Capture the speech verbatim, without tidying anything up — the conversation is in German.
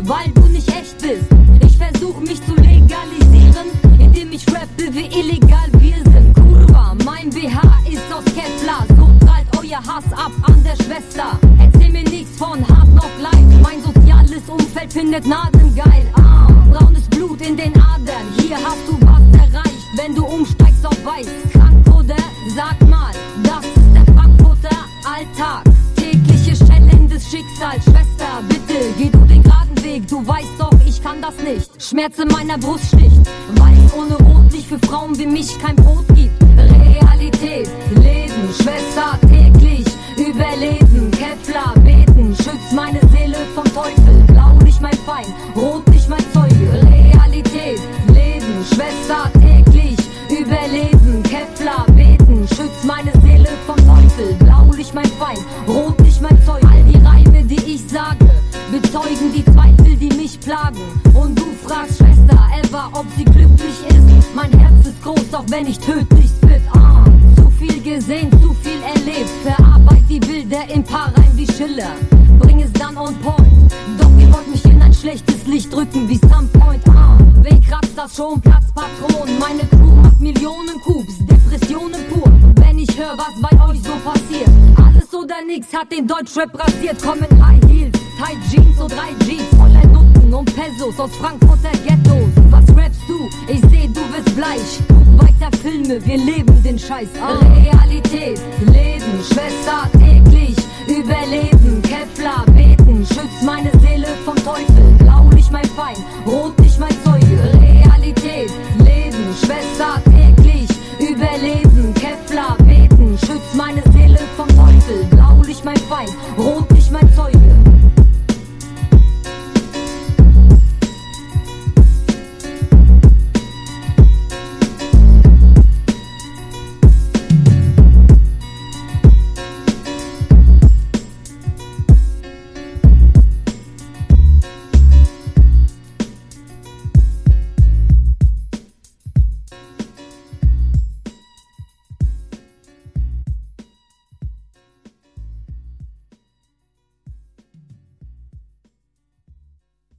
weil du nicht echt bist. Ich versuch mich zu legalisieren, indem ich rappe, wie illegal wir sind. Kurva, mein B H ist aus Kevlar, so prallt euer Hass ab an der Schwester. Erzähl mir nichts von Hard Knock Life, mein soziales Umfeld findet Nadeln geil. Ah, braunes Blut in den Adern, hier hast du was erreicht, wenn du umsteigst auf weiß. Krank oder? Sag mal, das ist der Frankfurter Alltag. Tägliche schellendes Schicksal, Schwester, bitte geh du den geraden Weg, du weißt doch, ich kann das nicht. Schmerz in meiner Brust sticht, weiß ohne Rotlicht für Frauen wie mich kein Brot gibt. Realität, Leben, Schwester, täglich überleben, Kevlar, beten, schützt meine Seele vom Teufel. Blau nicht mein Feind, rot nicht mein Zeuge. Realität, Leben, Schwester, täglich überleben, Kevlar, beten, schützt meine Seele vom Teufel. Blau nicht mein Feind, rot nicht mein Zeuge. All die Reime, die ich sage, bezeugen die Zweifel, die mich plagen. Und du fragst Schwester Eva, ob sie glücklich ist. Mein Herz ist groß, auch wenn ich tödlich spit. Ah, zu viel gesehen, zu viel erlebt. Verarbeit die Bilder in paar Reimen wie Schiller. Bring es dann on point. Doch ihr wollt mich in ein schlechtes Licht drücken wie Sunpoint. Ah, wen kratzt das schon? Platzpatron. Meine Crew macht Millionen Coups, Depressionen pur. Wenn ich höre, was bei euch so passiert. Alles oder nix hat den Deutschrap rasiert. Kommen High Heels, Tight Jeans und drei Jeans voller Nutten und Pesos aus Frankfurter Ghettos. Was rappst du? Ich seh, du wirst bleich. Guck weiter Filme, wir leben den Scheiß. Ah. Realität, Leben, Schwester, täglich